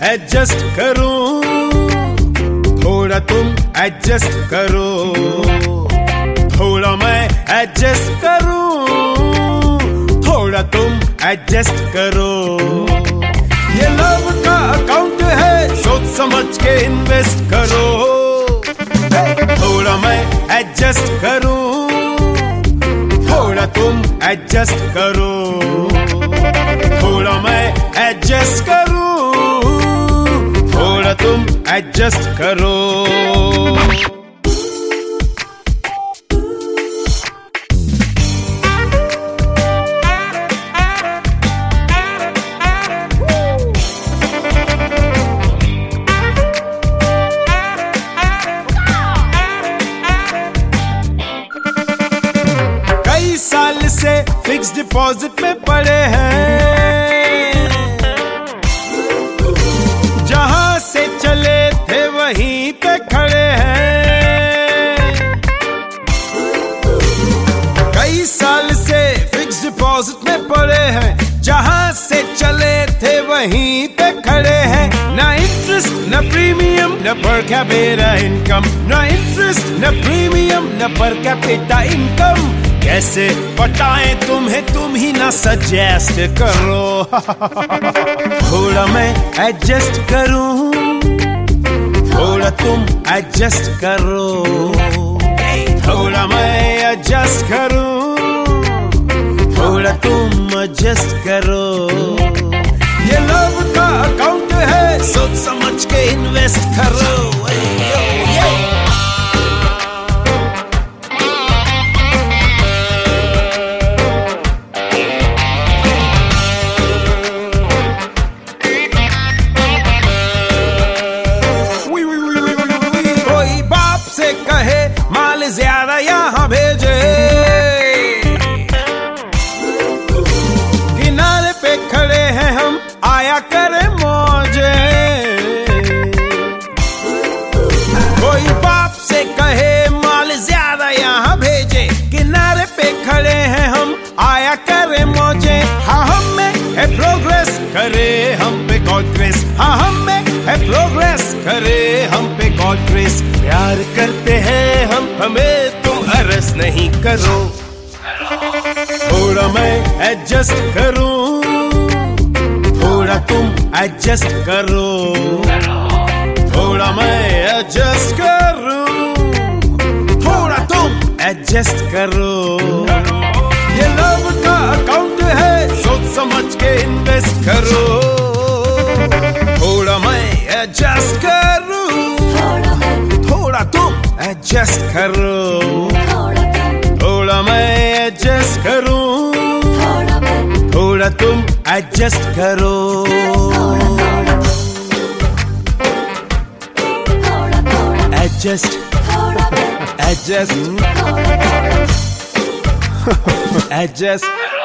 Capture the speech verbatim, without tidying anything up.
Adjust करूं, थोड़ा तुम एडजस्ट करो, थोड़ा मैं एडजस्ट करूं, थोड़ा तुम एडजस्ट करो। ये लव का अकाउंट है, सोच समझ के इन्वेस्ट करो। थोड़ा मैं एडजस्ट करूं, थोड़ा तुम एडजस्ट करो, थोड़ा मैं एडजस्ट करूं, थोड़ा तुम एडजस्ट करो। कई साल से फिक्स डिपॉजिट में पड़े हैं, जहां से चले थे वहीं पे खड़े हैं। कई साल से फिक्स डिपॉजिट में पड़े हैं, जहां से चले थे वहीं पे खड़े हैं। ना इंटरेस्ट न प्रीमियम न पर कैपिटा इनकम, ना इंटरेस्ट न प्रीमियम न पर कैपिटा इनकम। कैसे पटाएं तुम्हें, तुम ही ना सजेस्ट करो। थोड़ा मैं एडजस्ट करूं, थोड़ा तुम एडजस्ट करो, थोड़ा मैं एडजस्ट करूं, थोड़ा तुम एडजस्ट करो। ये लव का अकाउंट है, सोच समझ के इन्वेस्ट करो। कहे माल ज्यादा यहाँ भेजे, किनारे पे खड़े हैं हम, आया करे मौजे। कोई बाप से कहे माल ज्यादा यहाँ भेजे, किनारे पे खड़े हैं हम, आया करे मौजे। हाँ हम में है प्रोग्रेस, करे हम पे गॉड ग्रेस। हाँ हम में है प्रोग्रेस, करे हम पे गॉड ग्रेस। प्यार करते हैं हम, हमें तुम अरस नहीं करो। थोड़ा मैं एडजस्ट करूं, थोड़ा तुम एडजस्ट करो, थोड़ा मैं एडजस्ट करूं, थोड़ा तुम एडजस्ट करो। ये लव का अकाउंट है, सोच समझ के इन्वेस्ट करो। थोड़ा मैं एडजस्ट करूं, थोड़ा तुम एडजस्ट करो, थोड़ा मैं एडजस्ट करूं, थोड़ा तुम एडजस्ट करो। Adjust adjust adjust